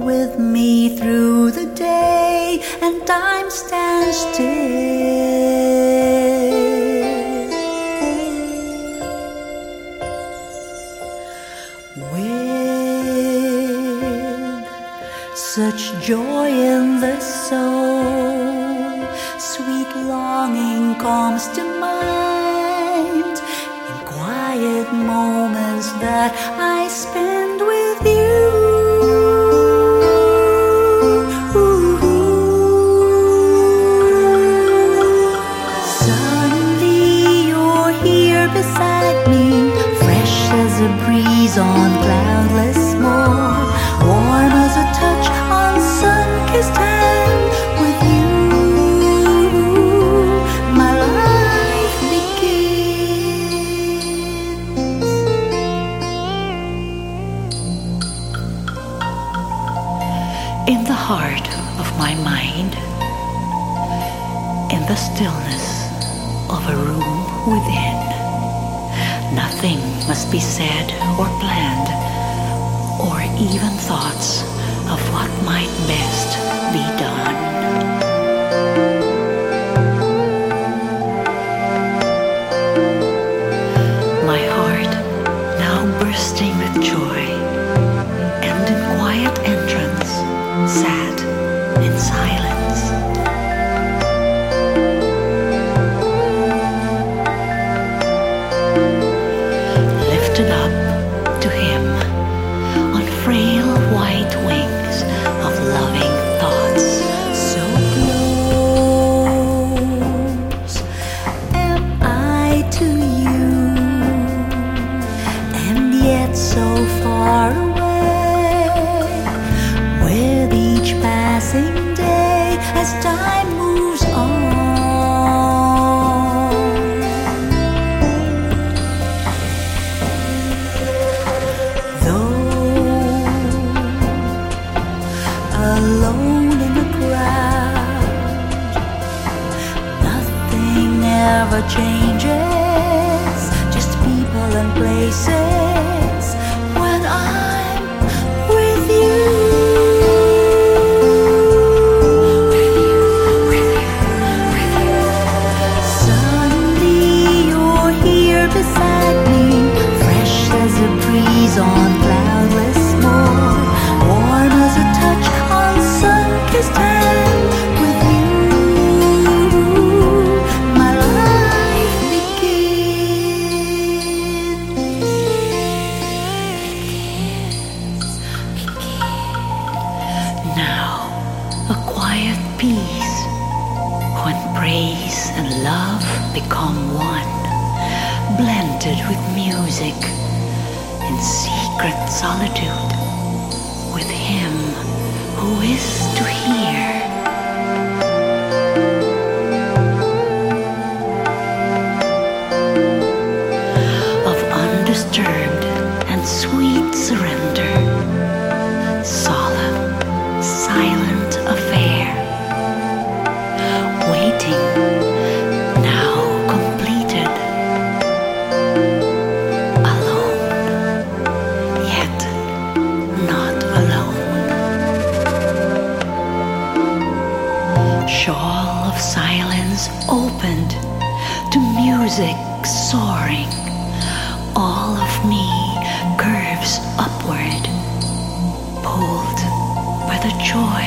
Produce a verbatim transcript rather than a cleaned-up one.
with me through the day, and time stands still. With such joy in the soul, sweet longing comes to mind in quiet moments that I spend with you. Suddenly you're here beside me, fresh as a breeze on cloudless morn, warm as a touch on sun-kissed hand. With you, my life begins. In the heart of my mind, in the stillness of a room within, nothing must be said or planned, or even thoughts of what might best be done. My heart now bursting with joy, and in quiet entrance sat in silence. Lifted up to him on frail white wings of loving thoughts, so close am I to you, and yet so far away. With each passing day, as time moves on, alone in the crowd, nothing ever changes, just people and places when I'm with you. Suddenly you're here beside me, fresh as a breeze on cloudless morn, warm as a touch on sun-kissed hand. With you, my life begins. Now, a quiet peace, when praise and love become one, blended with music in secret solitude, with him who is to hear. Of undisturbed and sweet surrender, solemn, silent affair, waiting, now completed, alone, yet not alone. Shawl of silence opened to music soaring, all of me curves upward, pulled by the joy